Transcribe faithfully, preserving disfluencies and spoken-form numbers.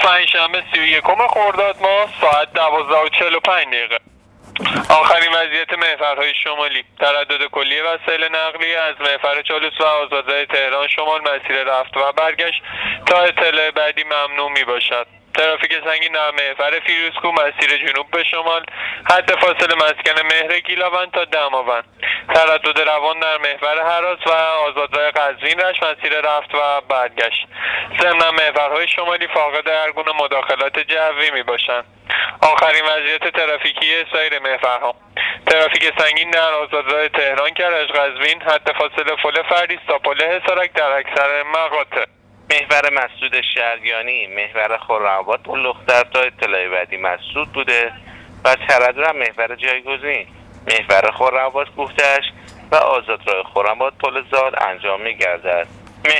پنجشنبه سی و یکم خرداد ماه ساعت دوازده و چهل و پنج دقیقه. آخرین وضعیت محورهای شمالی: تردد کلی وسایل نقلیه از محور چالوس و آزادراه تهران شمال مسیر رفت و برگشت تا اطلاع بعدی ممنوع می باشد. ترافیک سنگین در محور فیروزکوه مسیر جنوب به شمال حد فاصله مسکن مهر گیلاوند تا دماوند. تردد روان در محور هراس و آزادراه قزوین رشت مسیر رفت و برگشت. ضمن محورهای شمالی فاقد هر گونه مداخلات جوی می باشند. آخرین وضعیت ترافیکی سایر محورها: ترافیک سنگین در آزادراه تهران کرج قزوین حد فاصله پل فردیس تا پل حصارک در اکثر مقاطع. محور مسدود شهریانی، محور خرم‌آباد لختر تا اطلاع بعدی مسدود بوده و تردد محور جایگزین، محور خرم‌آباد کوه‌دشت و آزادراه خرم‌آباد پل زال انجام می‌گردد.